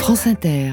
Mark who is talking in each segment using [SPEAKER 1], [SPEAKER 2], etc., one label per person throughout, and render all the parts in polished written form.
[SPEAKER 1] France Inter.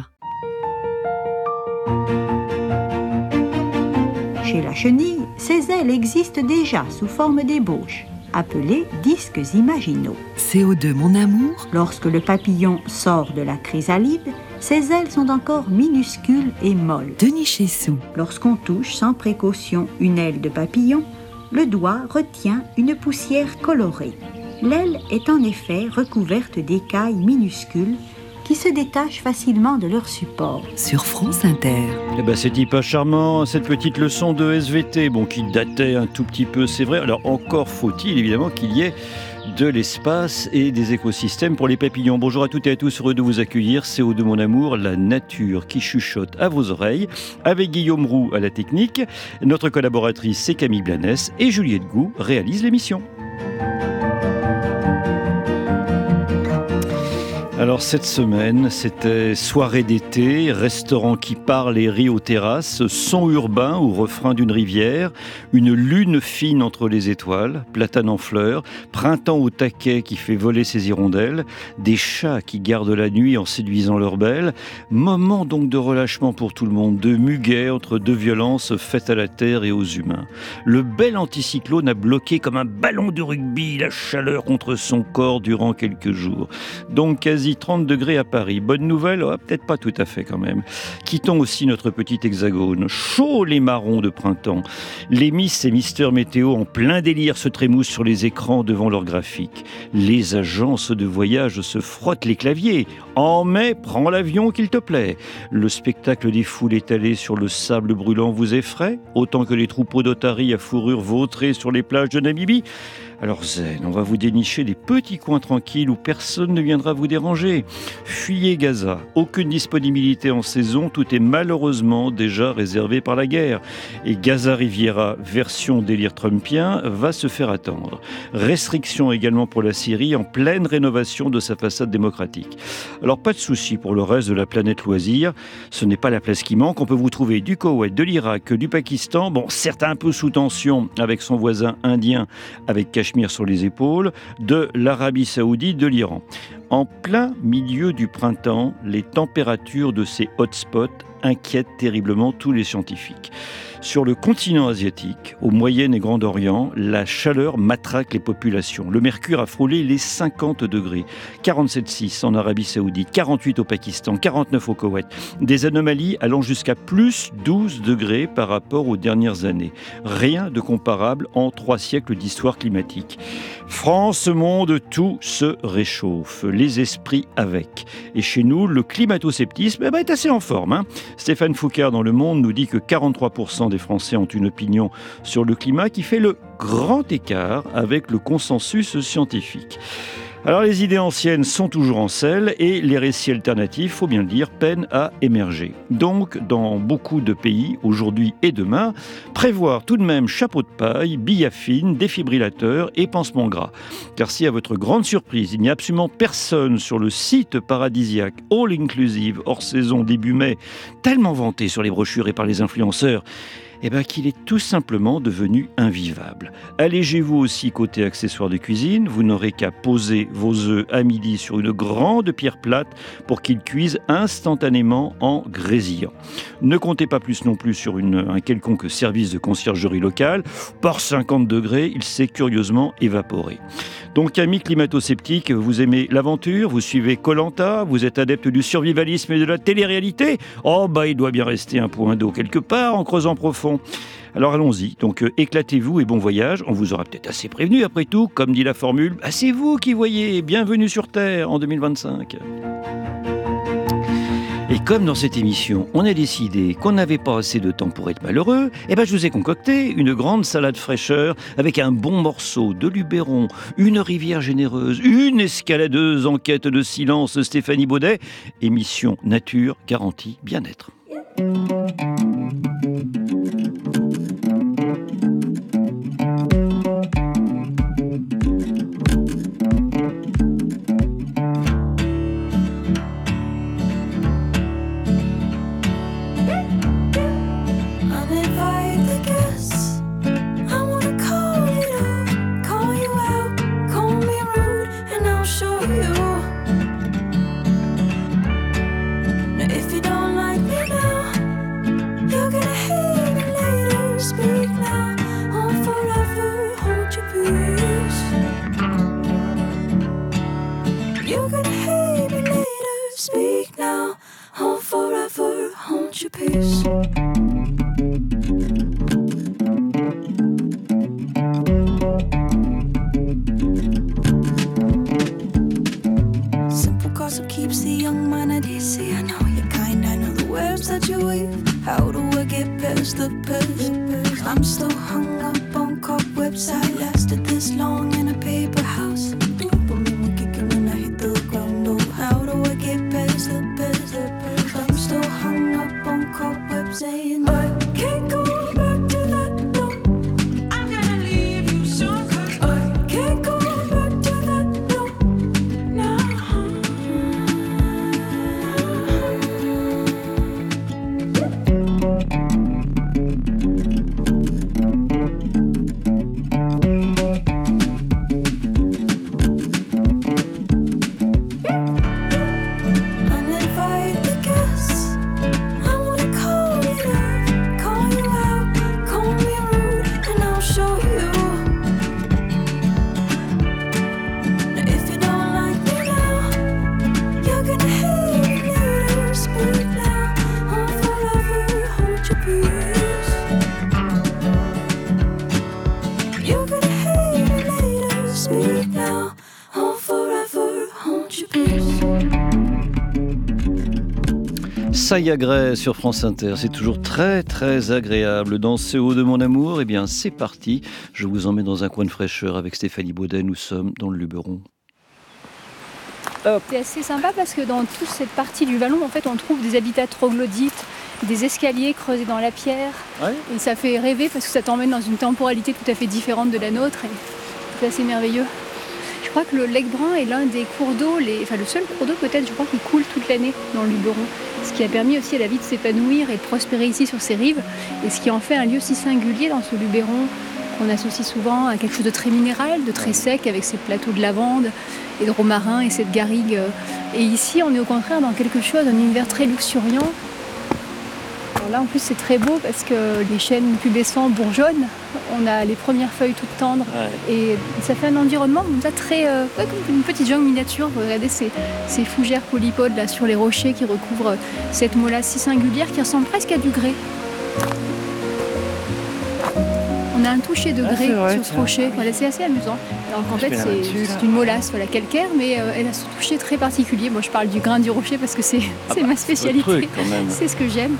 [SPEAKER 2] Chez la chenille, ses ailes existent déjà sous forme d'ébauche, appelées disques imaginaux.
[SPEAKER 1] CO2, mon amour.
[SPEAKER 2] Lorsque le papillon sort de la chrysalide, ses ailes sont encore minuscules et molles.
[SPEAKER 1] Denis Chessou.
[SPEAKER 2] Lorsqu'on touche sans précaution une aile de papillon, le doigt retient une poussière colorée. L'aile est en effet recouverte d'écailles minuscules qui se détachent facilement de leur support.
[SPEAKER 1] Sur France Inter.
[SPEAKER 3] C'est pas charmant, cette petite leçon de SVT, qui datait un tout petit peu, c'est vrai. Alors encore faut-il évidemment qu'il y ait de l'espace et des écosystèmes pour les papillons. Bonjour à toutes et à tous, heureux de vous accueillir. CO2 mon amour, la nature qui chuchote à vos oreilles, avec Guillaume Roux à la technique. Notre collaboratrice, c'est Camille Blanès et Juliette Gou réalise l'émission. Alors cette semaine, c'était soirée d'été, restaurant qui parle et rit aux terrasses, son urbain au refrain d'une rivière, une lune fine entre les étoiles, platane en fleurs, printemps au taquet qui fait voler ses hirondelles, des chats qui gardent la nuit en séduisant leurs belles, moment donc de relâchement pour tout le monde, de muguet entre deux violences faites à la terre et aux humains. Le bel anticyclone a bloqué comme un ballon de rugby la chaleur contre son corps durant quelques jours. Donc quasi 30 degrés à Paris. Bonne nouvelle, peut-être pas tout à fait quand même. Quittons aussi notre petit hexagone. Chaud les marrons de printemps. Les Miss et Mister Météo en plein délire se trémoussent sur les écrans devant leurs graphiques. Les agences de voyage se frottent les claviers. En mai, prends l'avion qu'il te plaît. Le spectacle des foules étalées sur le sable brûlant vous effraie, autant que les troupeaux d'otaries à fourrure vautrées sur les plages de Namibie. Alors zen, on va vous dénicher des petits coins tranquilles où personne ne viendra vous déranger. Fuyez Gaza, aucune disponibilité en saison, tout est malheureusement déjà réservé par la guerre. Et Gaza Riviera, version délire trumpien, va se faire attendre. Restrictions également pour la Syrie, en pleine rénovation de sa façade démocratique. Alors pas de souci pour le reste de la planète loisir, ce n'est pas la place qui manque, on peut vous trouver du Koweït, de l'Irak, du Pakistan, certes un peu sous tension avec son voisin indien, avec Cachemire sur les épaules, de l'Arabie Saoudite, de l'Iran. En plein milieu du printemps, les températures de ces hotspots inquiètent terriblement tous les scientifiques. Sur le continent asiatique, au Moyen et Grand Orient, la chaleur matraque les populations. Le mercure a frôlé les 50 degrés. 47,6 en Arabie Saoudite, 48 au Pakistan, 49 au Koweït. Des anomalies allant jusqu'à plus 12 degrés par rapport aux dernières années. Rien de comparable en 3 siècles d'histoire climatique. France, monde, tout se réchauffe. Les esprits avec. Et chez nous, le climato-sceptisme est assez en forme. Stéphane Foucard dans Le Monde nous dit que 43% des Français ont une opinion sur le climat qui fait le grand écart avec le consensus scientifique. Alors les idées anciennes sont toujours en selle et les récits alternatifs, faut bien le dire, peinent à émerger. Donc, dans beaucoup de pays, aujourd'hui et demain, prévoir tout de même chapeau de paille, billes fines, défibrillateurs et pansements gras. Car si à votre grande surprise, il n'y a absolument personne sur le site paradisiaque All Inclusive hors saison début mai, tellement vanté sur les brochures et par les influenceurs, qu'il est tout simplement devenu invivable. Allégez-vous aussi côté accessoires de cuisine, vous n'aurez qu'à poser vos œufs à midi sur une grande pierre plate pour qu'ils cuisent instantanément en grésillant. Ne comptez pas plus non plus sur un quelconque service de conciergerie locale. Par 50 degrés, il s'est curieusement évaporé. Donc, amis climato-sceptiques, vous aimez l'aventure, vous suivez Koh-Lanta, vous êtes adepte du survivalisme et de la télé-réalité. Il doit bien rester un point d'eau quelque part en creusant profond. Alors allons-y, donc éclatez-vous et bon voyage, on vous aura peut-être assez prévenu après tout, comme dit la formule, c'est vous qui voyez, bienvenue sur Terre en 2025. Et comme dans cette émission, on a décidé qu'on n'avait pas assez de temps pour être malheureux, je vous ai concocté une grande salade fraîcheur avec un bon morceau de Luberon, une rivière généreuse, une escaladeuse en quête de silence, Stéphanie Baudet. Émission nature garantie bien-être.
[SPEAKER 4] peace. Simple gossip keeps the young mind at ease. I know you're kind, I know the webs that you weave. How do I get past the past? I'm still hung up on cobwebs. I lasted this long in a paper house. Dopamine kicking when I hit the ground. Oh, how do I get past the past? I'm still hung up on cobwebs, saying I can't go back to that. No, I'm gonna leave you so quick. I can't go back to that. No, no.
[SPEAKER 3] Saya Gray sur France Inter, c'est toujours très très agréable. Dans Ce haut de mon amour, eh bien c'est parti. Je vous emmène dans un coin de fraîcheur avec Stéphanie Baudet. Nous sommes dans le Luberon.
[SPEAKER 5] C'est assez sympa parce que dans toute cette partie du vallon, en fait, on trouve des habitats troglodytes, des escaliers creusés dans la pierre. Ouais. Et ça fait rêver parce que ça t'emmène dans une temporalité tout à fait différente de la nôtre. Et c'est assez merveilleux. Je crois que le Lec Brun est l'un des cours d'eau, le seul cours d'eau peut-être, je crois, qui coule toute l'année dans le Luberon. Ce qui a permis aussi à la vie de s'épanouir et de prospérer ici sur ces rives. Et ce qui en fait un lieu si singulier dans ce Luberon, qu'on associe souvent à quelque chose de très minéral, de très sec, avec ces plateaux de lavande et de romarin et cette garrigue. Et ici, on est au contraire dans quelque chose, un univers très luxuriant. Alors là, en plus, c'est très beau parce que les chênes pubescents bourgeonnent. On a les premières feuilles toutes tendres. Ouais. Et ça fait un environnement comme ça, très, comme une petite jungle miniature. Vous regardez ces fougères polypodes là, sur les rochers qui recouvrent cette molasse si singulière qui ressemble presque à du grès. On a un toucher de grès sur ce rocher. Voilà, c'est assez amusant. Alors qu'en fait, c'est une molasse calcaire, mais elle a ce toucher très particulier. Moi, je parle du grain du rocher parce que c'est ma spécialité.
[SPEAKER 3] Truc, quand même.
[SPEAKER 5] C'est ce que j'aime.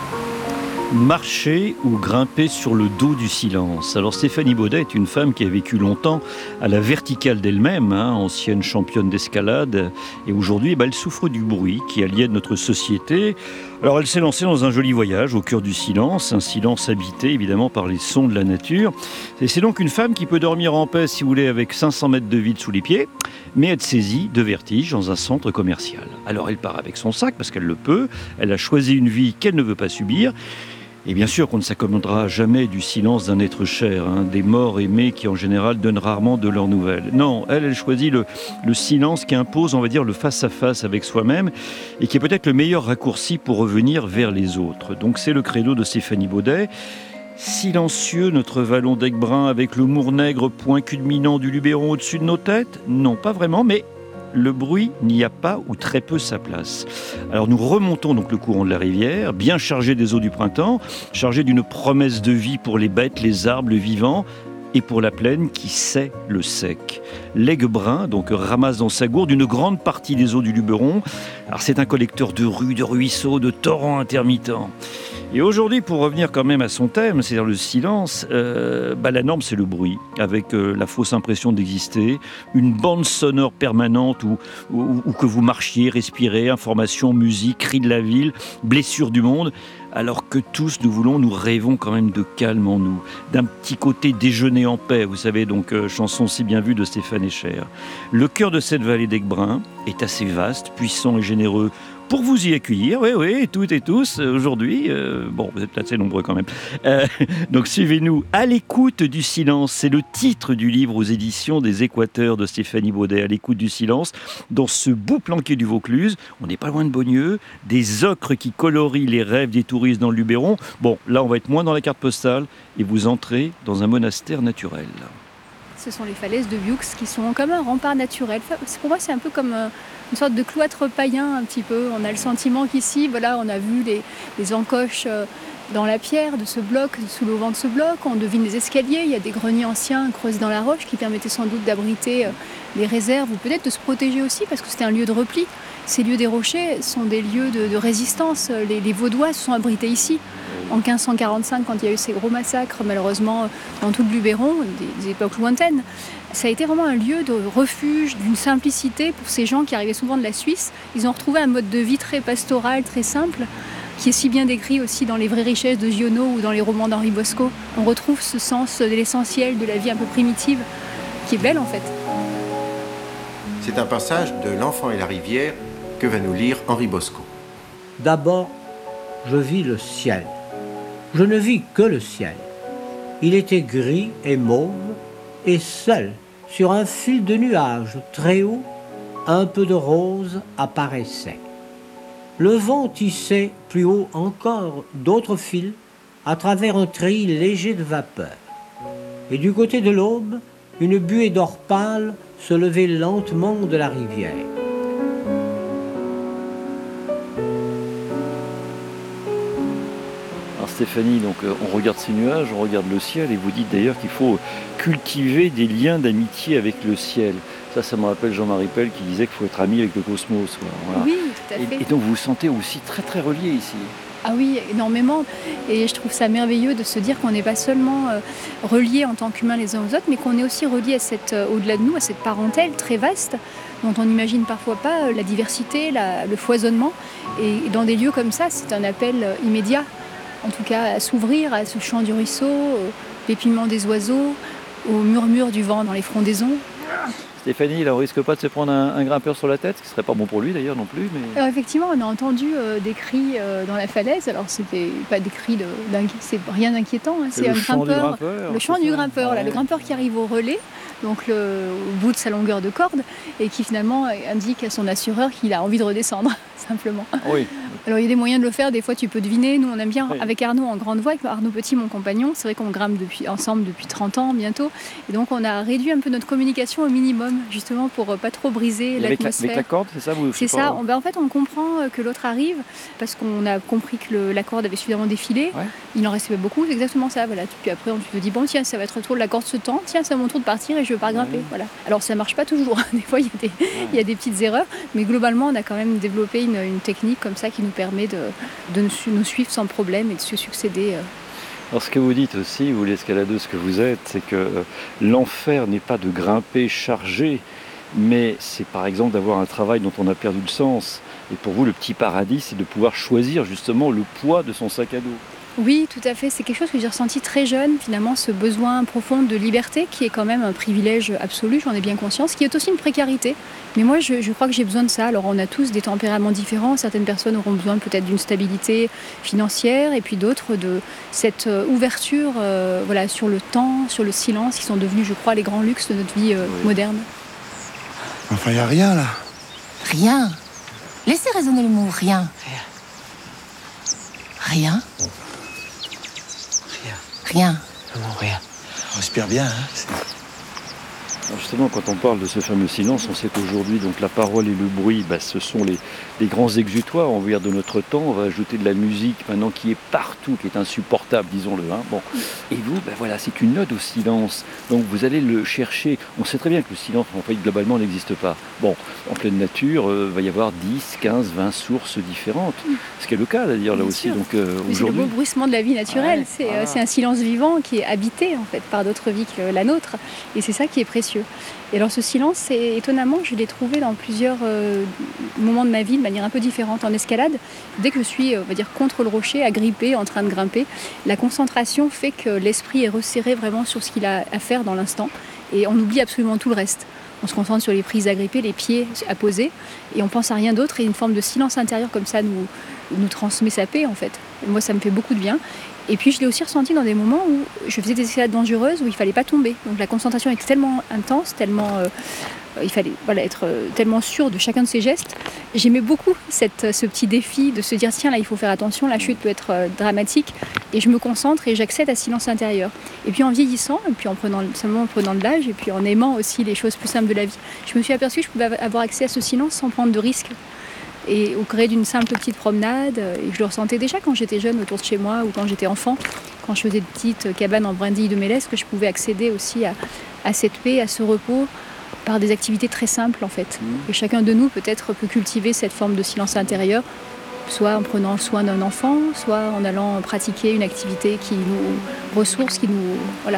[SPEAKER 3] Marcher ou grimper sur le dos du silence. Alors Stéphanie Baudet est une femme qui a vécu longtemps à la verticale d'elle-même, ancienne championne d'escalade, et aujourd'hui elle souffre du bruit qui aliène notre société. Alors elle s'est lancée dans un joli voyage au cœur du silence, un silence habité évidemment par les sons de la nature. Et c'est donc une femme qui peut dormir en paix, si vous voulez, avec 500 mètres de vide sous les pieds, mais être saisie de vertige dans un centre commercial. Alors elle part avec son sac parce qu'elle le peut, elle a choisi une vie qu'elle ne veut pas subir. Et bien sûr qu'on ne s'accommodera jamais du silence d'un être cher, des morts aimés qui en général donnent rarement de leurs nouvelles. Non, elle choisit le silence qui impose, on va dire, le face-à-face avec soi-même et qui est peut-être le meilleur raccourci pour revenir vers les autres. Donc c'est le credo de Stéphanie Baudet. Silencieux, notre vallon d'Aiguebrun avec le Mournègre, point culminant du Luberon au-dessus de nos têtes ? Non, pas vraiment, mais le bruit n'y a pas ou très peu sa place. Alors nous remontons donc le courant de la rivière, bien chargé des eaux du printemps, chargé d'une promesse de vie pour les bêtes, les arbres, le vivant, et pour la plaine qui sait le sec. L'Aiguebrun donc ramasse dans sa gourde une grande partie des eaux du Luberon. Alors c'est un collecteur de rues, de ruisseaux, de torrents intermittents. Et aujourd'hui, pour revenir quand même à son thème, c'est-à-dire le silence, la norme c'est le bruit, avec la fausse impression d'exister, une bande sonore permanente où que vous marchiez, respirez, information, musique, cris de la ville, blessures du monde, alors que tous nous rêvons quand même de calme en nous, d'un petit côté déjeuner en paix, vous savez, donc chanson si bien vue de Stéphane Echer. Le cœur de cette vallée d'Aiguebrun est assez vaste, puissant et généreux, pour vous y accueillir, oui, toutes et tous, aujourd'hui. Vous êtes assez nombreux quand même. Donc suivez-nous à l'écoute du silence. C'est le titre du livre aux éditions des Équateurs de Stéphanie Baudet, à l'écoute du silence. Dans ce bout planqué du Vaucluse, on n'est pas loin de Beaunieu, des ocres qui colorient les rêves des touristes dans le Luberon. Bon, là on va être moins dans la carte postale et vous entrez dans un monastère naturel.
[SPEAKER 5] Ce sont les falaises de Vieux qui sont comme un rempart naturel. Pour moi, c'est un peu comme une sorte de cloître païen un petit peu. On a le sentiment qu'ici, voilà, on a vu les encoches dans la pierre de ce bloc, sous l'auvent de ce bloc. On devine des escaliers, il y a des greniers anciens creusés dans la roche qui permettaient sans doute d'abriter les réserves ou peut-être de se protéger aussi parce que c'était un lieu de repli. Ces lieux des rochers sont des lieux de résistance. Les Vaudois se sont abrités ici. En 1545, quand il y a eu ces gros massacres, malheureusement, dans tout le Luberon, des époques lointaines, ça a été vraiment un lieu de refuge, d'une simplicité pour ces gens qui arrivaient souvent de la Suisse. Ils ont retrouvé un mode de vie très pastoral, très simple, qui est si bien décrit aussi dans Les vraies richesses de Giono ou dans les romans d'Henri Bosco. On retrouve ce sens de l'essentiel, de la vie un peu primitive, qui est belle en fait.
[SPEAKER 6] C'est un passage de L'Enfant et la rivière que va nous lire Henri Bosco.
[SPEAKER 7] D'abord, je vis le ciel. Je ne vis que le ciel. Il était gris et mauve, et seul, sur un fil de nuages très haut, un peu de rose apparaissait. Le vent tissait plus haut encore d'autres fils à travers un treillis léger de vapeur. Et du côté de l'aube, une buée d'or pâle se levait lentement de la rivière.
[SPEAKER 3] Stéphanie, donc on regarde ces nuages, on regarde le ciel et vous dites d'ailleurs qu'il faut cultiver des liens d'amitié avec le ciel. Ça me rappelle Jean-Marie Pell qui disait qu'il faut être ami avec le cosmos. Voilà.
[SPEAKER 5] Oui, tout à fait.
[SPEAKER 3] Et donc vous vous sentez aussi très très relié ici.
[SPEAKER 5] Ah oui, énormément. Et je trouve ça merveilleux de se dire qu'on n'est pas seulement reliés en tant qu'humains les uns aux autres, mais qu'on est aussi reliés au-delà de nous, à cette parentèle très vaste dont on n'imagine parfois pas la diversité, le foisonnement. Et dans des lieux comme ça, c'est un appel immédiat. En tout cas, à s'ouvrir à ce chant du ruisseau, au pépiement des oiseaux, au murmure du vent dans les frondaisons.
[SPEAKER 3] Stéphanie, là, on risque pas de se prendre un grimpeur sur la tête, ce qui serait pas bon pour lui d'ailleurs non plus. Mais...
[SPEAKER 5] Alors effectivement, on a entendu des cris dans la falaise. Alors c'était pas des cris c'est rien d'inquiétant. Hein. C'est un grimpeur, le chant du grimpeur, là, le grimpeur qui arrive au relais, donc au bout de sa longueur de corde, et qui finalement indique à son assureur qu'il a envie de redescendre, simplement.
[SPEAKER 3] Oui.
[SPEAKER 5] Alors il y a des moyens de le faire, des fois tu peux deviner. Nous on aime bien, avec Arnaud en grande voix, avec Arnaud Petit, mon compagnon, c'est vrai qu'on grimpe ensemble depuis 30 ans bientôt, et donc on a réduit un peu notre communication au minimum, justement pour pas trop briser l'atmosphère.
[SPEAKER 3] Avec la corde, c'est ça
[SPEAKER 5] C'est ça, en fait on comprend que l'autre arrive, parce qu'on a compris que la corde avait suffisamment défilé, ouais. Il en restait pas beaucoup, c'est exactement ça, voilà. Puis après on te dit, bon tiens, ça va être le tour de la corde ce temps, tiens c'est mon tour de partir et je veux pas grimper, voilà. Alors ça marche pas toujours, des fois il y a des petites erreurs, mais globalement on a quand même développé une technique comme ça qui nous permet de nous suivre sans problème et de se succéder.
[SPEAKER 3] Alors ce que vous dites aussi, vous l'escaladeuse que vous êtes, c'est que l'enfer n'est pas de grimper chargé, mais c'est par exemple d'avoir un travail dont on a perdu le sens. Et pour vous, le petit paradis, c'est de pouvoir choisir justement le poids de son sac à dos.
[SPEAKER 5] Oui, tout à fait. C'est quelque chose que j'ai ressenti très jeune, finalement, ce besoin profond de liberté, qui est quand même un privilège absolu, j'en ai bien conscience, qui est aussi une précarité. Mais moi, je crois que j'ai besoin de ça. Alors, on a tous des tempéraments différents. Certaines personnes auront besoin peut-être d'une stabilité financière, et puis d'autres de cette ouverture voilà, sur le temps, sur le silence, qui sont devenus, je crois, les grands luxes de notre vie moderne.
[SPEAKER 8] Enfin, il n'y a rien, là.
[SPEAKER 9] Rien. Laissez résonner le mot rien. Rien. Rien.
[SPEAKER 8] Comment rien? On respire bien, hein.
[SPEAKER 3] Alors justement, quand on parle de ce fameux silence, on sait qu'aujourd'hui, donc la parole et le bruit, ce sont les grands exutoires, on va dire, de notre temps. On va ajouter de la musique maintenant qui est partout, qui est insupportable, disons-le. Hein. Bon. Et vous, voilà, c'est une ode au silence. Donc vous allez le chercher. On sait très bien que le silence, en fait, globalement, n'existe pas. Bon, en pleine nature, va y avoir 10, 15, 20 sources différentes. Ce qui est le cas, d'ailleurs, là aussi. Donc,
[SPEAKER 5] aujourd'hui... C'est le beau bruissement de la vie naturelle. Ouais, c'est un silence vivant qui est habité, en fait, par d'autres vies que la nôtre. Et c'est ça qui est précieux. Et alors ce silence, étonnamment, je l'ai trouvé dans plusieurs moments de ma vie de manière un peu différente. En escalade, dès que je suis, on va dire, contre le rocher, agrippée, en train de grimper, la concentration fait que l'esprit est resserré vraiment sur ce qu'il a à faire dans l'instant. Et on oublie absolument tout le reste. On se concentre sur les prises agrippées, les pieds à poser, et on pense à rien d'autre. Et une forme de silence intérieur comme ça nous transmet sa paix, en fait. Et moi, ça me fait beaucoup de bien. Et puis je l'ai aussi ressenti dans des moments où je faisais des escalades dangereuses où il ne fallait pas tomber. Donc la concentration était tellement intense, tellement il fallait être tellement sûr de chacun de ses gestes. J'aimais beaucoup ce petit défi de se dire tiens là il faut faire attention, la chute peut être dramatique et je me concentre et j'accède à ce silence intérieur. Et puis en vieillissant, et puis en prenant de l'âge et puis en aimant aussi les choses plus simples de la vie, je me suis aperçue que je pouvais avoir accès à ce silence sans prendre de risques. Et au gré d'une simple petite promenade, et je le ressentais déjà quand j'étais jeune autour de chez moi ou quand j'étais enfant, quand je faisais de petites cabanes en brindilles de mélèze, que je pouvais accéder aussi à cette paix, à ce repos, par des activités très simples en fait. Et chacun de nous peut-être peut cultiver cette forme de silence intérieur, soit en prenant soin d'un enfant, soit en allant pratiquer une activité qui nous ressource, qui nous... Voilà.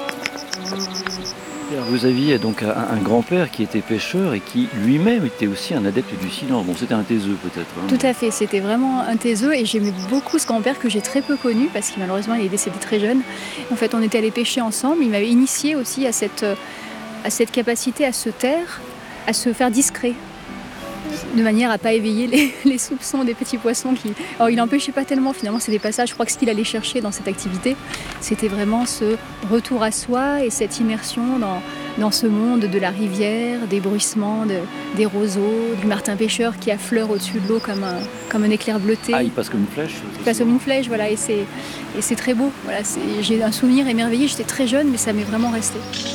[SPEAKER 3] Alors, vous aviez donc un grand-père qui était pêcheur et qui lui-même était aussi un adepte du silence. Bon, c'était un taiseux peut-être. Hein.
[SPEAKER 5] Tout à fait, c'était vraiment un taiseux et j'aimais beaucoup ce grand-père que j'ai très peu connu parce que malheureusement il est décédé très jeune. En fait, on était allés pêcher ensemble, il m'avait initié aussi à cette capacité à se taire, à se faire discret, de manière à ne pas éveiller les soupçons des petits poissons qui... Alors il n'empêchait pas tellement, finalement c'est des passages, je crois que ce qu'il allait chercher dans cette activité, c'était vraiment ce retour à soi et cette immersion dans ce monde de la rivière, des bruissements, des roseaux, du martin pêcheur qui affleure au-dessus de l'eau comme un éclair bleuté.
[SPEAKER 3] Ah, il passe comme une flèche.
[SPEAKER 5] Il passe comme une flèche, voilà, et c'est très beau. Voilà, j'ai un souvenir émerveillé, j'étais très jeune, mais ça m'est vraiment resté.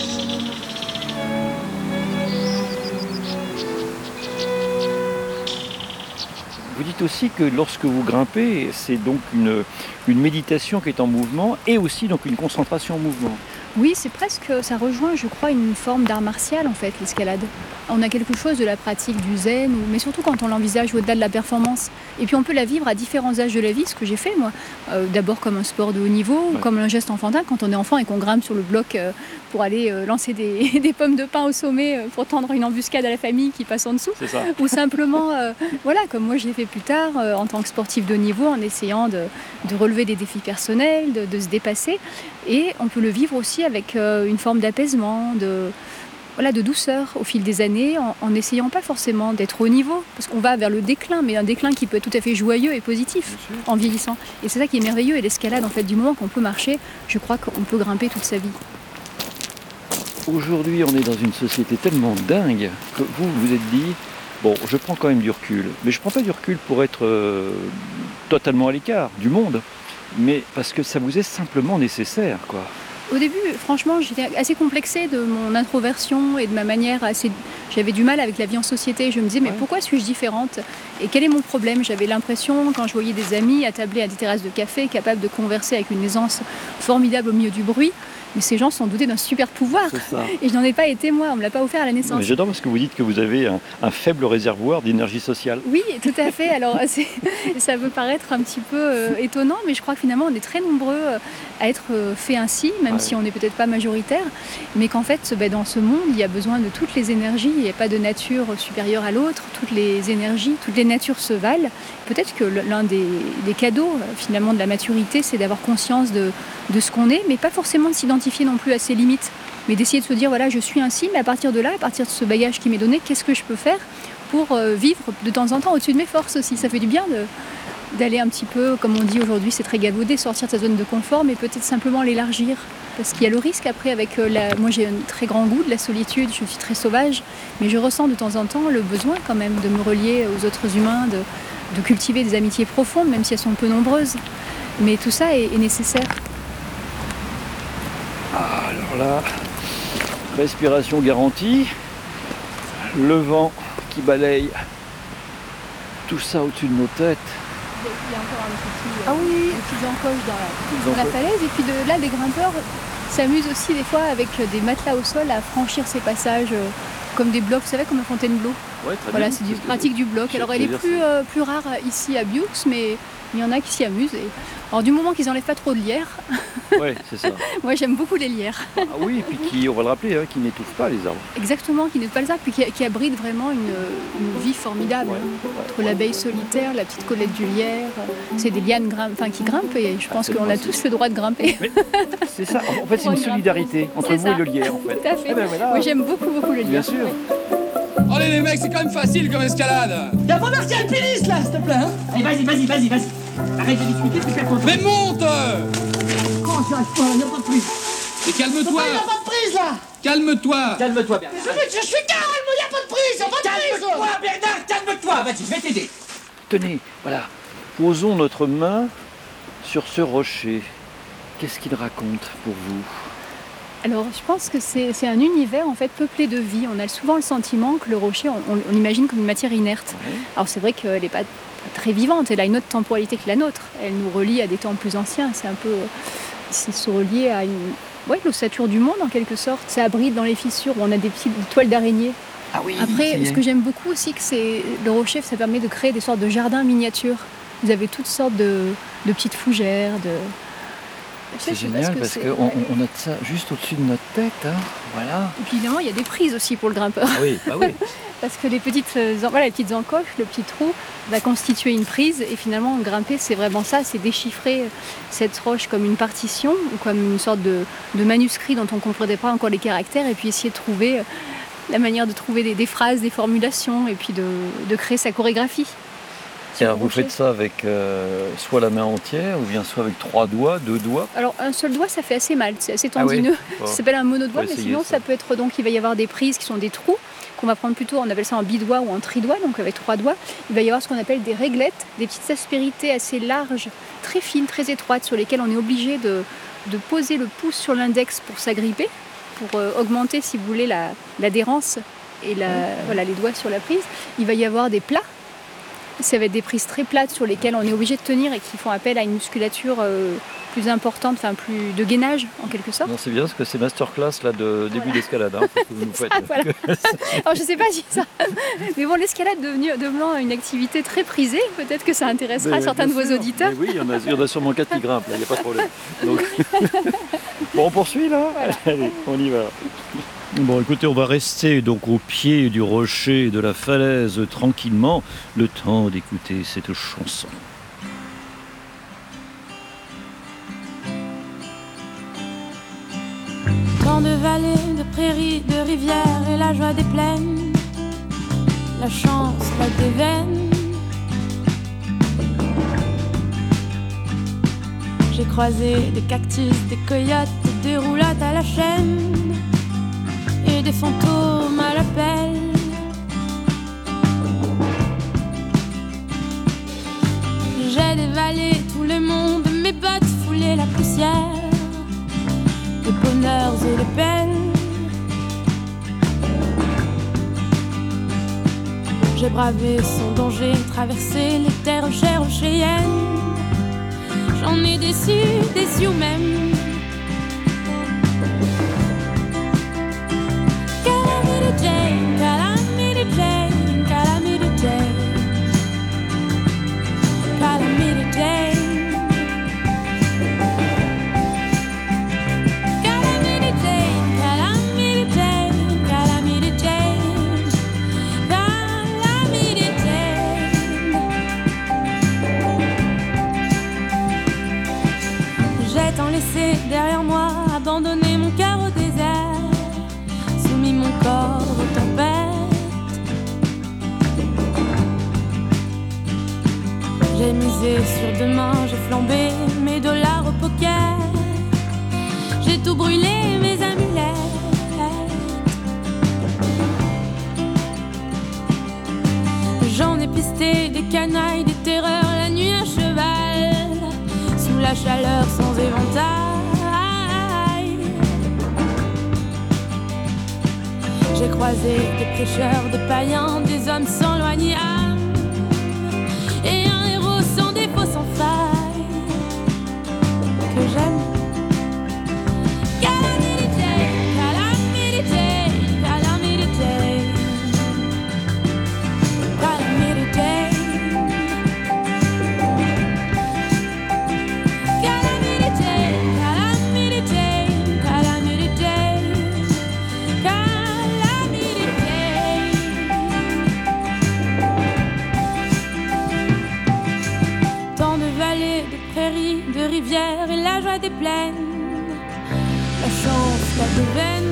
[SPEAKER 3] Vous dites aussi que lorsque vous grimpez, c'est donc une méditation qui est en mouvement et aussi donc une concentration en mouvement.
[SPEAKER 5] Oui, ça rejoint, je crois, une forme d'art martial en fait, l'escalade. On a quelque chose de la pratique du zen, mais surtout quand on l'envisage au-delà de la performance. Et puis on peut la vivre à différents âges de la vie, ce que j'ai fait moi. D'abord comme un sport de haut niveau, ou comme un geste enfantin quand on est enfant et qu'on grimpe sur le bloc pour aller lancer des pommes de pin au sommet pour tendre une embuscade à la famille qui passe en dessous.
[SPEAKER 3] C'est ça.
[SPEAKER 5] Ou simplement, voilà, comme moi je l'ai fait plus tard, en tant que sportif de haut niveau, en essayant de relever des défis personnels, de se dépasser. Et on peut le vivre aussi avec une forme d'apaisement, de douceur au fil des années, en n'essayant pas forcément d'être au niveau, parce qu'on va vers le déclin, mais un déclin qui peut être tout à fait joyeux et positif en vieillissant. Et c'est ça qui est merveilleux, et l'escalade, en fait, du moment qu'on peut marcher, je crois qu'on peut grimper toute sa vie.
[SPEAKER 3] Aujourd'hui, on est dans une société tellement dingue que vous vous êtes dit, bon, je prends quand même du recul, mais je ne prends pas du recul pour être totalement à l'écart du monde, mais parce que ça vous est simplement nécessaire, quoi.
[SPEAKER 5] Au début, franchement, j'étais assez complexée de mon introversion et de ma manière assez... J'avais du mal avec la vie en société. Je me disais, mais pourquoi suis-je différente ? Et quel est mon problème ? J'avais l'impression, quand je voyais des amis attablés à des terrasses de café, capables de converser avec une aisance formidable au milieu du bruit, mais ces gens sont dotés d'un super pouvoir. Et je n'en ai pas été moi, on ne me l'a pas offert à la naissance.
[SPEAKER 3] Mais j'adore parce que vous dites que vous avez un faible réservoir d'énergie sociale.
[SPEAKER 5] Oui, tout à fait. Alors ça peut paraître un petit peu étonnant, mais je crois que finalement on est très nombreux à être fait ainsi, même si on n'est peut-être pas majoritaire, mais qu'en fait dans ce monde il y a besoin de toutes les énergies, il n'y a pas de nature supérieure à l'autre, toutes les énergies, toutes les natures se valent. Peut-être que l'un des cadeaux finalement de la maturité, c'est d'avoir conscience de ce qu'on est, mais pas forcément de s'identifier non plus à ses limites, mais d'essayer de se dire voilà, je suis ainsi, mais à partir de là, à partir de ce bagage qui m'est donné, qu'est-ce que je peux faire pour vivre de temps en temps au-dessus de mes forces aussi. Ça fait du bien d'aller un petit peu, comme on dit aujourd'hui, c'est très galvaudé, sortir de sa zone de confort, mais peut-être simplement l'élargir. Parce qu'il y a le risque après avec moi j'ai un très grand goût de la solitude, je suis très sauvage, mais je ressens de temps en temps le besoin quand même de me relier aux autres humains, de cultiver des amitiés profondes, même si elles sont peu nombreuses. Mais tout ça est nécessaire.
[SPEAKER 3] Alors là, respiration garantie, le vent qui balaye tout ça au-dessus de nos têtes.
[SPEAKER 5] Il y a encore des petites encoches dans la falaise. Et puis de là, les grimpeurs s'amusent aussi des fois avec des matelas au sol à franchir ces passages comme des blocs, vous savez, comme un Fontainebleau.
[SPEAKER 3] Ouais,
[SPEAKER 5] voilà, c'est une pratique du bloc. Alors elle est plus rare ici à Biux, mais il y en a qui s'y amusent. Alors du moment qu'ils n'enlèvent pas trop de lierre,
[SPEAKER 3] ouais, c'est ça.
[SPEAKER 5] Moi j'aime beaucoup les lierres.
[SPEAKER 3] Ah oui, et puis qui, on va le rappeler, qui n'étouffent pas les arbres.
[SPEAKER 5] Exactement, qui n'étouffent pas les arbres, puis qui abritent vraiment une vie formidable. Entre l'abeille solitaire, la petite colette du lierre, c'est des lianes qui grimpent, et je pense qu'on a tous le droit de grimper.
[SPEAKER 3] Mais c'est ça, en fait c'est une solidarité entre vous et le lierre en fait.
[SPEAKER 5] Tout à fait.
[SPEAKER 3] Voilà.
[SPEAKER 5] Moi j'aime beaucoup le lierre.
[SPEAKER 3] Bien sûr.
[SPEAKER 10] Allez les mecs, c'est quand même facile comme escalade.
[SPEAKER 11] Y'a pas marqué alpiniste là, s'il te plaît, hein. Allez, vas-y. Arrête de discuter, tu fais content.
[SPEAKER 10] Mais monte.
[SPEAKER 11] Quand j'y arrive pas, y'a pas plus.
[SPEAKER 10] Et calme-toi.
[SPEAKER 11] Il n'y a pas de prise, là.
[SPEAKER 10] Calme-toi.
[SPEAKER 11] Calme-toi, Bernard. Je suis calme, il n'y a pas de prise, il n'y a pas de prise. Calme-toi, Bernard, calme-toi. Vas-y, je vais t'aider.
[SPEAKER 3] Tenez, voilà. Posons notre main sur ce rocher. Qu'est-ce qu'il raconte pour vous?
[SPEAKER 5] Alors, je pense que c'est un univers en fait peuplé de vie. On a souvent le sentiment que le rocher, on l'imagine comme une matière inerte. Ouais. Alors c'est vrai qu'elle n'est pas très vivante, elle a une autre temporalité que la nôtre. Elle nous relie à des temps plus anciens. C'est se relier à l'ossature du monde en quelque sorte. Ça abrite dans les fissures où on a des petites toiles d'araignée.
[SPEAKER 3] Ah oui,
[SPEAKER 5] après, ce que j'aime beaucoup aussi, c'est le rocher, ça permet de créer des sortes de jardins miniatures. Vous avez toutes sortes de petites fougères,
[SPEAKER 3] C'est génial parce qu'on a ça juste au-dessus de notre tête, hein. Voilà.
[SPEAKER 5] Et puis évidemment, il y a des prises aussi pour le grimpeur.
[SPEAKER 3] Ah oui, bah oui.
[SPEAKER 5] Parce que les petites encoches, le petit trou va constituer une prise et finalement grimper, c'est vraiment ça, c'est déchiffrer cette roche comme une partition ou comme une sorte de manuscrit dont on ne comprenait pas encore les caractères et puis essayer de trouver la manière de trouver des phrases, des formulations et puis de créer sa chorégraphie.
[SPEAKER 3] Et alors vous faites ça avec soit la main entière ou bien soit avec 3 doigts, 2 doigts?
[SPEAKER 5] Alors un seul doigt ça fait assez mal, c'est assez tendineux. Ah oui. Ça s'appelle un monodoigt, mais sinon ça peut être donc il va y avoir des prises qui sont des trous qu'on va prendre plutôt, on appelle ça en bidoigt ou en tridoigt, donc avec 3 doigts. Il va y avoir ce qu'on appelle des réglettes, des petites aspérités assez larges, très fines, très étroites, sur lesquelles on est obligé de poser le pouce sur l'index pour s'agripper, pour augmenter si vous voulez l'adhérence et les doigts sur la prise. Il va y avoir des plats. Ça va être des prises très plates sur lesquelles on est obligé de tenir et qui font appel à une musculature plus importante, enfin plus de gainage en quelque sorte.
[SPEAKER 3] Non, c'est bien parce que c'est masterclass là de début d'escalade, hein, que vous nous faites.
[SPEAKER 5] Voilà. Alors je sais pas si ça, mais bon, l'escalade devenant une activité très prisée, peut-être que ça intéressera certains de vos auditeurs.
[SPEAKER 3] Mais oui, il y en a sûrement 4 qui grimpent, il n'y a pas de problème. Donc... bon, on poursuit là. Voilà. Allez, on y va. Bon, écoutez, on va rester donc au pied du rocher et de la falaise tranquillement, le temps d'écouter cette chanson.
[SPEAKER 12] Tant de vallées, de prairies, de rivières et la joie des plaines, la chance, la déveine. J'ai croisé des cactus, des coyotes, des roulottes à la chaîne et des fantômes à la pelle. J'ai dévalé tout le monde, mes bottes foulées la poussière, les bonheurs et les peines. J'ai bravé son danger, traversé les terres chères aux Cheyennes. J'en ai déçu même. Calamity Jane, Calamity Jane, Calamity Jane, Calamity Jane, Calamity Jane, Calamity Jane, Calamity Jane, Calamity Jane. J'ai tant laissé derrière moi, abandonné mon cœur au désert, soumis mon corps aux tempêtes. J'ai misé sur demain, j'ai flambé mes dollars au poker. J'ai tout brûlé, mes amulettes. J'en ai pisté des canailles, des terreurs, la nuit à cheval, sous la chaleur sans éventail. J'ai croisé des prêcheurs, des païens, des hommes sans loi ni âme, et un héros sans défaut, sans faille, que j'aime. Calamity Jane, Calamity Jane, Calamity Jane, Calamity Jane, Calamity Jane, Calamity Jane, Calamity Jane, Calamity Jane. Tant de vallées, de prairies, de rivières et la joie des plaines, la chance, la déveine.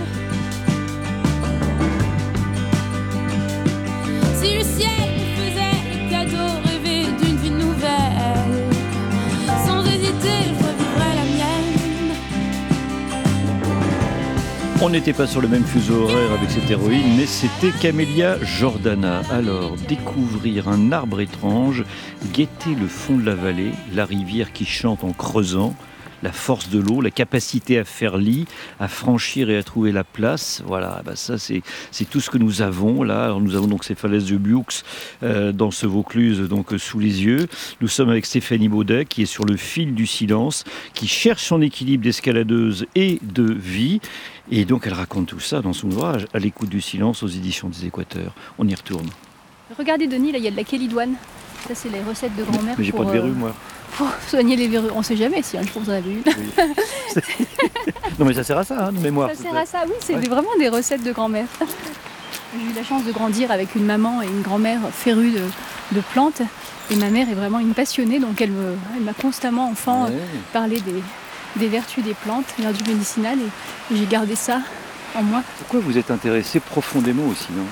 [SPEAKER 12] Si le ciel me faisait le cadeau, rêver d'une vie nouvelle, sans hésiter, je revivrais la mienne.
[SPEAKER 3] On n'était pas sur le même fuseau horaire avec cette héroïne, mais c'était Camélia Jordana. Alors, découvrir un arbre étrange, guetter le fond de la vallée, la rivière qui chante en creusant, la force de l'eau, la capacité à faire lit, à franchir et à trouver la place. Voilà, ça c'est tout ce que nous avons là. Alors, nous avons donc ces falaises de Bioux dans ce Vaucluse donc sous les yeux. Nous sommes avec Stéphanie Baudet qui est sur le fil du silence, qui cherche son équilibre d'escaladeuse et de vie. Et donc elle raconte tout ça dans son ouvrage À l'écoute du silence aux éditions des Équateurs. On y retourne.
[SPEAKER 5] Regardez Denis, là il y a de la kélidoine. Ça c'est les recettes de grand-mère.
[SPEAKER 3] Mais j'ai pas de verrue moi.
[SPEAKER 5] Pour soigner les verrues, on ne sait jamais si un jour vous en avez une.
[SPEAKER 3] Oui. Non mais ça sert à ça, de mémoire.
[SPEAKER 5] Ça sert à ça, oui, c'est vraiment des recettes de grand-mère. J'ai eu la chance de grandir avec une maman et une grand-mère férue de plantes. Et ma mère est vraiment une passionnée, donc elle m'a constamment, enfant, parlé des vertus des plantes, des vertus médicinales. Et j'ai gardé ça en moi.
[SPEAKER 3] Pourquoi vous êtes intéressée profondément au silence ?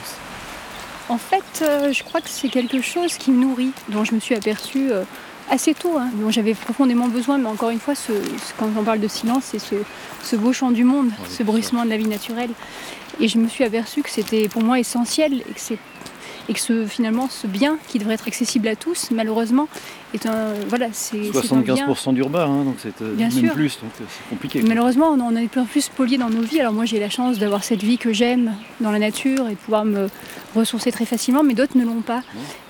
[SPEAKER 5] En fait, je crois que c'est quelque chose qui me nourrit, dont je me suis aperçue assez tôt, dont j'avais profondément besoin, mais encore une fois, quand on parle de silence, c'est ce beau chant du monde, ce bruissement de la vie naturelle. Et je me suis aperçue que c'était pour moi essentiel et que finalement ce bien qui devrait être accessible à tous, malheureusement, est un c'est
[SPEAKER 3] 75% d'urbain, donc c'est
[SPEAKER 5] bien
[SPEAKER 3] même
[SPEAKER 5] sûr.
[SPEAKER 3] Plus, donc c'est compliqué.
[SPEAKER 5] Malheureusement, on est plus spolié dans nos vies. Alors moi, j'ai la chance d'avoir cette vie que j'aime dans la nature et de pouvoir me ressourcer très facilement, mais d'autres ne l'ont pas.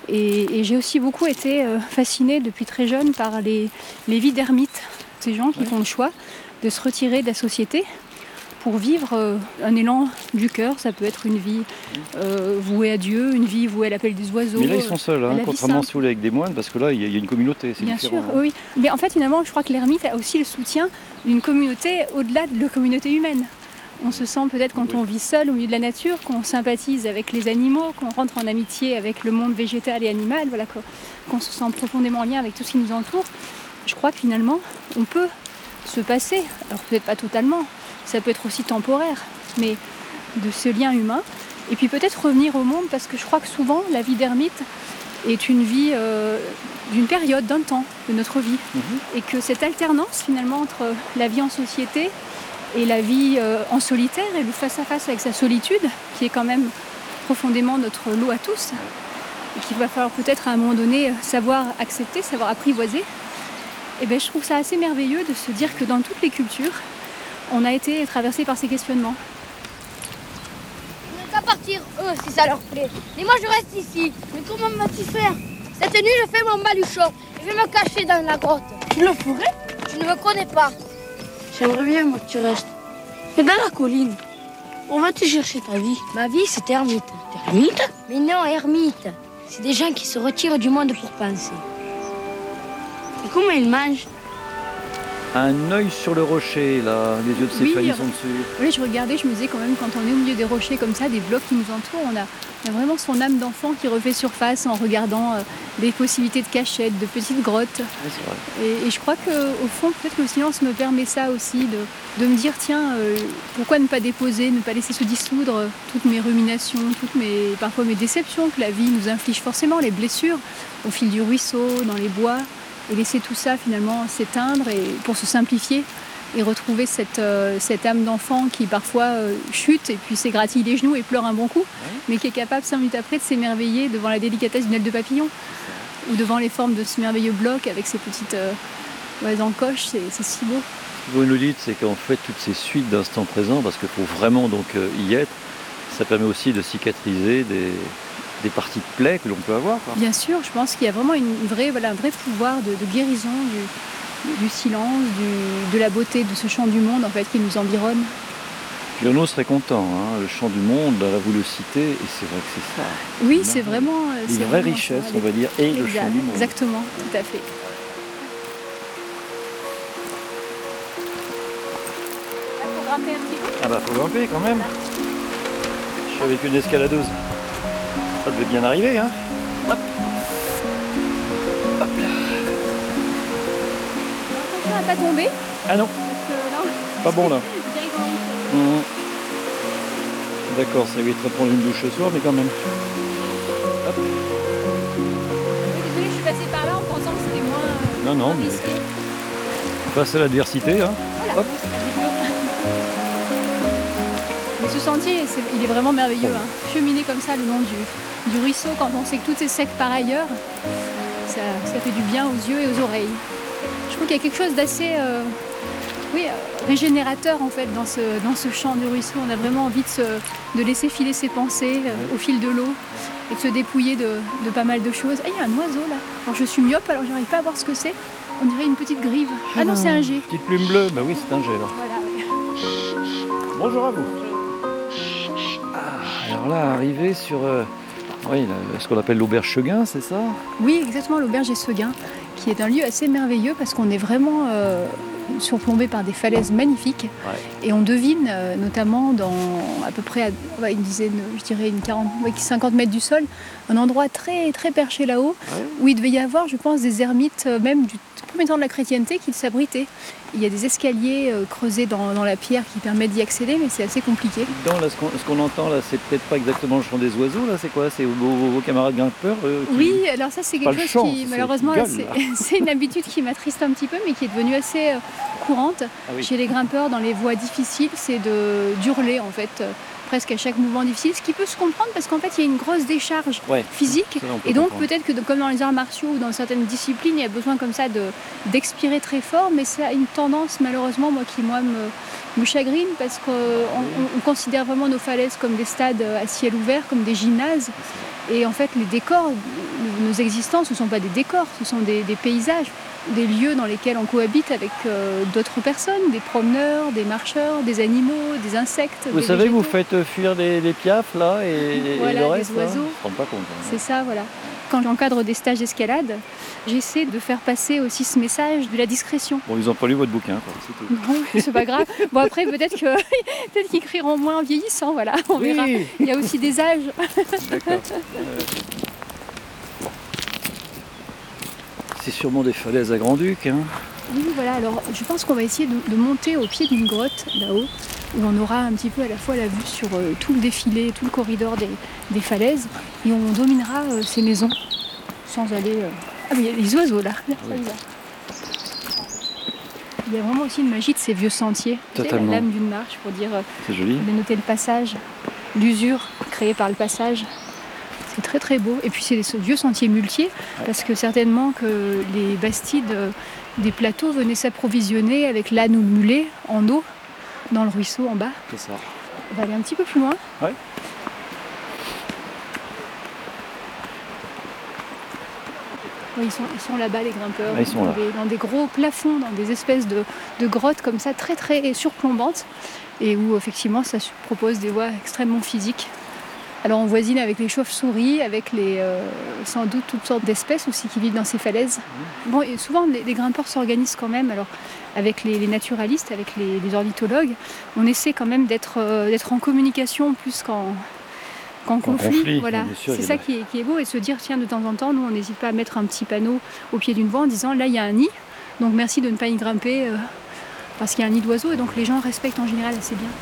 [SPEAKER 5] Et j'ai aussi beaucoup été fascinée depuis très jeune par les vies d'ermites, ces gens qui font le choix de se retirer de la société pour vivre un élan du cœur. Ça peut être une vie vouée à Dieu, une vie vouée à l'appel des oiseaux.
[SPEAKER 3] Mais là, ils sont seuls, contrairement si vous voulez avec des moines, parce que là, il y a une communauté, c'est
[SPEAKER 5] bien
[SPEAKER 3] différent.
[SPEAKER 5] Sûr, oui. Mais en fait, finalement, je crois que l'ermite a aussi le soutien d'une communauté au-delà de la communauté humaine. On se sent peut-être quand on vit seul au milieu de la nature, qu'on sympathise avec les animaux, qu'on rentre en amitié avec le monde végétal et animal, qu'on se sent profondément en lien avec tout ce qui nous entoure. Je crois que finalement, on peut se passer, alors peut-être pas totalement, ça peut être aussi temporaire, mais de ce lien humain. Et puis peut-être revenir au monde, parce que je crois que souvent, la vie d'ermite est une vie d'une période, d'un temps de notre vie. Et que cette alternance finalement entre la vie en société et la vie en solitaire et le face-à-face avec sa solitude, qui est quand même profondément notre lot à tous, et qu'il va falloir peut-être à un moment donné savoir accepter, savoir apprivoiser, et je trouve ça assez merveilleux de se dire que dans toutes les cultures, on a été traversé par ces questionnements.
[SPEAKER 13] On n'a qu'à partir, eux, si ça leur plaît. Mais moi, je reste ici. Mais comment vas-tu faire? Cette nuit, je fais mon baluchon. Je vais me cacher dans la grotte. Tu le ferais? Je ne me connais pas.
[SPEAKER 14] J'aimerais bien, moi, que tu restes. Mais dans la colline, où vas-tu chercher ta vie?
[SPEAKER 13] Ma vie, c'est ermite.
[SPEAKER 14] Ermite?
[SPEAKER 13] Mais non, ermite. C'est des gens qui se retirent du monde pour penser.
[SPEAKER 14] Et comment ils mangent?
[SPEAKER 3] Un œil sur le rocher, là, les yeux de Stéphanie sont dessus.
[SPEAKER 5] Oui, je regardais, je me disais quand même, quand on est au milieu des rochers comme ça, des blocs qui nous entourent, on a vraiment son âme d'enfant qui refait surface en regardant des possibilités de cachettes, de petites grottes.
[SPEAKER 3] Oui, c'est vrai.
[SPEAKER 5] Et je crois qu'au fond, peut-être que le silence me permet ça aussi, de me dire, tiens, pourquoi ne pas déposer, ne pas laisser se dissoudre toutes mes ruminations, parfois mes déceptions que la vie nous inflige forcément, les blessures au fil du ruisseau, dans les bois. Et laisser tout ça finalement s'éteindre et pour se simplifier et retrouver cette âme d'enfant qui parfois chute et puis s'égratille les genoux et pleure un bon coup, mais qui est capable 5 minutes après de s'émerveiller devant la délicatesse d'une aile de papillon ou devant les formes de ce merveilleux bloc avec ses petites encoches, c'est si beau.
[SPEAKER 3] Ce que vous nous dites, c'est qu'en fait toutes ces suites d'instants présents, parce qu'il faut vraiment donc y être, ça permet aussi de cicatriser des parties de plaies que l'on peut avoir.
[SPEAKER 5] Bien sûr, je pense qu'il y a vraiment un vrai pouvoir de guérison du silence, de la beauté de ce chant du monde en fait, qui nous environne.
[SPEAKER 3] Giono serait content, le chant du monde, là vous le citez, et c'est vrai que c'est ça.
[SPEAKER 5] Oui, c'est vraiment...
[SPEAKER 3] Une vraie richesse, on va dire, et le chant du monde.
[SPEAKER 5] Exactement, tout à fait. Il faut grimper un petit peu.
[SPEAKER 3] Ah bah faut grimper quand même. Je suis avec une escaladeuse. Ça devait bien arriver, hein. Hop. Hop là.
[SPEAKER 5] Attention à pas tomber.
[SPEAKER 3] Ah non. Pas bon là. D'accord, ça éviterait de prendre une douche ce soir, mais quand même. Hop.
[SPEAKER 5] Désolée, je suis passée par là en pensant que c'était moins...
[SPEAKER 3] Non, mais... Face à l'adversité, hein.
[SPEAKER 5] Voilà.
[SPEAKER 3] Hop.
[SPEAKER 5] ce sentier, il est vraiment merveilleux. Hein. Cheminer comme ça le long du ruisseau, quand on sait que tout est sec par ailleurs, ça fait du bien aux yeux et aux oreilles. Je trouve qu'il y a quelque chose d'assez régénérateur en fait dans ce champ du ruisseau. On a vraiment envie de laisser filer ses pensées au fil de l'eau et de se dépouiller de pas mal de choses. Ah, il y a un oiseau là. Alors, je suis myope, alors j'arrive pas à voir ce que c'est. On dirait une petite grive. Ah non, c'est un jet.
[SPEAKER 3] Petite plume bleue, bah oui, c'est un jet là.
[SPEAKER 5] Voilà, oui.
[SPEAKER 3] Bonjour à vous. Alors là, arrivé sur ce qu'on appelle l'auberge Seguin, c'est ça?
[SPEAKER 5] Oui, exactement, l'auberge des Seguin, qui est un lieu assez merveilleux parce qu'on est vraiment surplombé par des falaises magnifiques. Ouais. Et on devine, notamment dans à peu près une dizaine, je dirais 50 mètres du sol, un endroit très, très perché là-haut, où il devait y avoir, je pense, des ermites, même du premier temps de la chrétienté, qui s'abritaient. Il y a des escaliers creusés dans la pierre qui permettent d'y accéder, mais c'est assez compliqué.
[SPEAKER 3] Là, ce qu'on entend, là, c'est peut-être pas exactement le chant des oiseaux, là, c'est quoi? C'est vos camarades grimpeurs
[SPEAKER 5] Oui, alors ça, c'est quelque chose qui, malheureusement, c'est une habitude qui m'attriste un petit peu, mais qui est devenue assez courante chez les grimpeurs dans les voies difficiles, c'est d'hurler, en fait, presque à chaque mouvement difficile, ce qui peut se comprendre parce qu'en fait il y a une grosse décharge physique et donc peut-être que comme dans les arts martiaux ou dans certaines disciplines il y a besoin comme ça d'expirer très fort, mais ça a une tendance malheureusement qui me chagrine parce qu'on considère vraiment nos falaises comme des stades à ciel ouvert, comme des gymnases, et en fait les décors, nos existences, ce ne sont pas des décors, ce sont des paysages, des lieux dans lesquels on cohabite avec d'autres personnes, des promeneurs, des marcheurs, des animaux, des insectes.
[SPEAKER 3] Vous savez, vous faites fuir des piafs là et le reste,
[SPEAKER 5] des oiseaux.
[SPEAKER 3] Là, je ne me rends pas compte.
[SPEAKER 5] C'est ça, voilà. Quand j'encadre des stages d'escalade, j'essaie de faire passer aussi ce message de la discrétion.
[SPEAKER 3] Bon, ils n'ont pas lu votre bouquin, quoi, c'est tout.
[SPEAKER 5] Non, c'est pas grave. Bon, après, peut-être qu'ils crieront moins en vieillissant, voilà, on verra. Il y a aussi des âges.
[SPEAKER 3] D'accord. C'est sûrement des falaises à Grand-Duc. Hein.
[SPEAKER 5] Oui, voilà. Alors, je pense qu'on va essayer de monter au pied d'une grotte, là-haut, où on aura un petit peu à la fois la vue sur tout le défilé, tout le corridor des falaises, et on dominera ces maisons, sans aller... Ah, mais il y a les oiseaux, là. Oui. Il y a vraiment aussi une magie de ces vieux sentiers.
[SPEAKER 3] Totalement.
[SPEAKER 5] La lame d'une marche, pour dire...
[SPEAKER 3] C'est joli.
[SPEAKER 5] De noter le passage, l'usure créée par le passage. C'est très très beau. Et puis c'est des vieux sentiers muletiers, parce que certainement que les bastides des plateaux venaient s'approvisionner avec l'âne ou le mulet en eau, dans le ruisseau en bas.
[SPEAKER 3] C'est ça.
[SPEAKER 5] On va aller un petit peu plus loin.
[SPEAKER 3] Ouais.
[SPEAKER 5] Oui, ils sont là-bas les grimpeurs,
[SPEAKER 3] ils sont là.
[SPEAKER 5] Dans des gros plafonds, dans des espèces de grottes comme ça, très très surplombantes, et où effectivement ça propose des voies extrêmement physiques. Alors on voisine avec les chauves-souris, avec sans doute toutes sortes d'espèces aussi qui vivent dans ces falaises. Bon, et souvent les grimpeurs s'organisent quand même, alors avec les naturalistes, avec les ornithologues, on essaie quand même d'être en communication plus qu'en conflit. Voilà. C'est ça qui est beau, et de se dire tiens, de temps en temps, nous on n'hésite pas à mettre un petit panneau au pied d'une voie en disant là il y a un nid, donc merci de ne pas y grimper parce qu'il y a un nid d'oiseaux, et donc les gens respectent en général assez bien.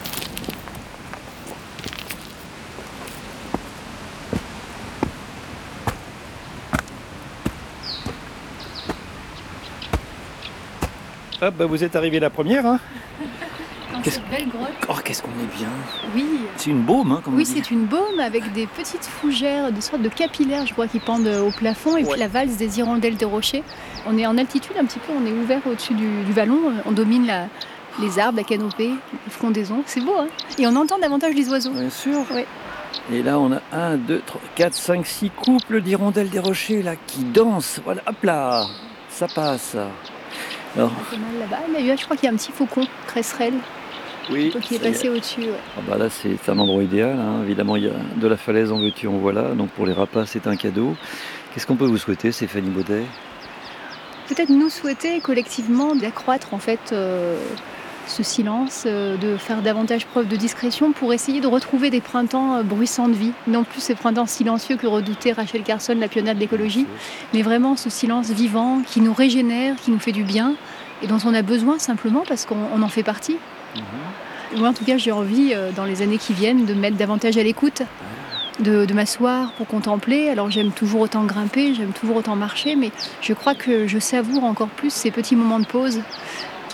[SPEAKER 3] Hop, vous êtes arrivé la première, hein?
[SPEAKER 5] Dans cette belle grotte.
[SPEAKER 3] Oh, qu'est-ce qu'on est bien!
[SPEAKER 5] Oui.
[SPEAKER 3] C'est une baume, hein, comme on dit.
[SPEAKER 5] Oui, c'est une baume avec des petites fougères, des sortes de capillaires, je crois, qui pendent au plafond, et puis la valse des hirondelles des rochers. On est en altitude un petit peu, on est ouvert au-dessus du vallon, on domine les arbres, la canopée, les frondaisons. C'est beau, hein? Et on entend davantage les oiseaux.
[SPEAKER 3] Bien sûr.
[SPEAKER 5] Oui.
[SPEAKER 3] Et là, on a 1, 2, 3, 4, 5, 6 couples d'hirondelles des rochers là, qui dansent. Voilà, hop là, ça passe. Alors...
[SPEAKER 5] C'est mal là-bas. Mais je crois qu'il y a un petit faucon, cresserelle, qui est passé au-dessus. Ouais.
[SPEAKER 3] Ah bah là, c'est un endroit idéal. Hein. Évidemment, il y a de la falaise en veux-tu, en voilà. Donc pour les rapaces, c'est un cadeau. Qu'est-ce qu'on peut vous souhaiter, Stéphanie Baudet?
[SPEAKER 5] Peut-être nous souhaiter collectivement d'accroître en fait ce silence, de faire davantage preuve de discrétion pour essayer de retrouver des printemps bruissants de vie. Non plus ces printemps silencieux que redoutait Rachel Carson, la pionnière de l'écologie, mais vraiment ce silence vivant qui nous régénère, qui nous fait du bien et dont on a besoin simplement parce qu'on en fait partie. Moi en tout cas j'ai envie dans les années qui viennent de me mettre davantage à l'écoute, de m'asseoir pour contempler. Alors j'aime toujours autant grimper, j'aime toujours autant marcher, mais je crois que je savoure encore plus ces petits moments de pause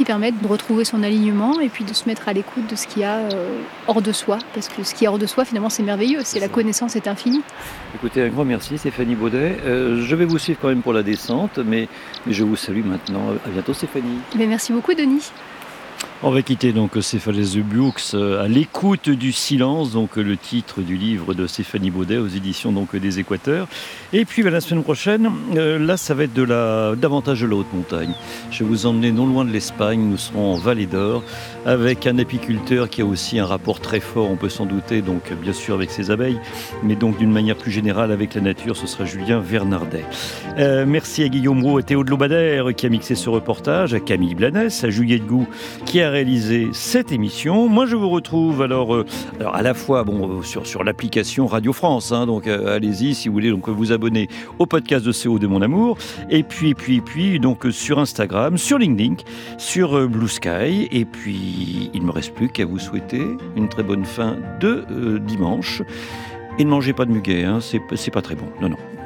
[SPEAKER 5] qui permettent de retrouver son alignement et puis de se mettre à l'écoute de ce qu'il y a hors de soi. Parce que ce qui est hors de soi, finalement, c'est merveilleux. C'est la connaissance est infinie.
[SPEAKER 3] Écoutez, un grand merci Stéphanie Baudet. Je vais vous suivre quand même pour la descente, mais je vous salue maintenant. À bientôt Stéphanie.
[SPEAKER 5] Mais merci beaucoup Denis.
[SPEAKER 3] On va quitter donc Céphalès de Buux à l'écoute du silence, donc le titre du livre de Stéphanie Baudet aux éditions donc des Équateurs. Et puis la semaine prochaine, là ça va être davantage de la haute montagne. Je vais vous emmener non loin de l'Espagne, nous serons en Vallée d'Or avec un apiculteur qui a aussi un rapport très fort, on peut s'en douter, donc bien sûr avec ses abeilles, mais donc d'une manière plus générale avec la nature, ce sera Julien Vernardet. Merci à Guillaume Roux et Théo de Lobadère qui a mixé ce reportage, à Camille Blanès, à Juliette Gou qui a réalisé cette émission. Moi je vous retrouve alors à la fois sur l'application Radio France, donc allez-y si vous voulez donc vous abonner au podcast de CO de Mon Amour, et puis donc sur Instagram, sur LinkedIn, sur Blue Sky, et puis il ne me reste plus qu'à vous souhaiter une très bonne fin de dimanche, et ne mangez pas de muguet, c'est pas très bon, non.